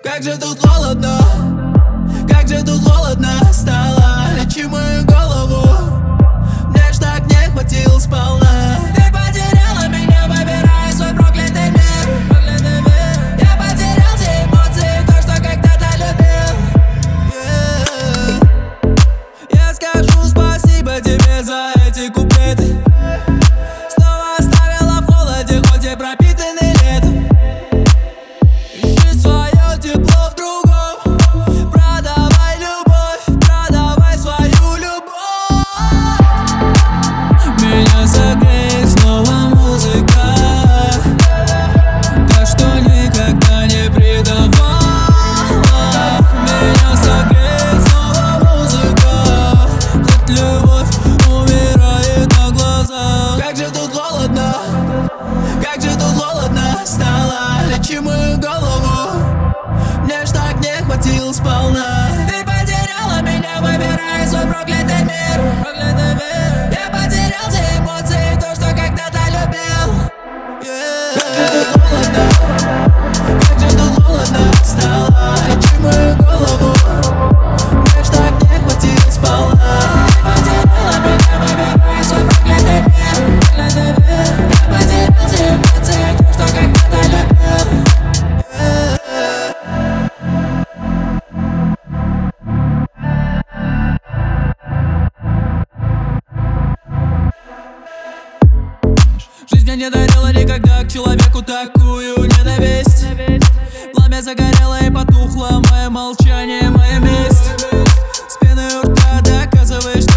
Как же тут холодно, как же тут холодно стало. Лечи мою голову, мне ж так не хватило сполна. Ты потеряла меня, выбирая свой проклятый мир. Я потерял все эмоции, то, что когда-то любил. Я скажу спасибо тебе за эти куплеты. Снова оставила в холоде, хоть и пропитанный летом. Ищи свое тепло в другом. Продавай любовь, продавай свою любовь. Меня согреет снова музыка, та, что никогда не предавала. Меня согреет снова музыка, хоть любовь умирает на глазах. Как же тут холодно, как же тут холодно стало. Лечи мою голову, мне ж так не хватило сполна. Ты потеряла меня, выбирая свой проклятый мир. Я потерял все эмоции, то, что когда-то любил. Как же тут холодно стало. Лечи мою голову, мне ж так не хватило сполна. Ты потеряла меня, выбирая свой проклятый мир. Я потерял все эмоции, то, что когда-то любил. Жизнь мне не дарила никогда к человеку такую ненависть. Пламя загорело и потухло, мое молчание, моя месть. С пеной у рта доказываешь, что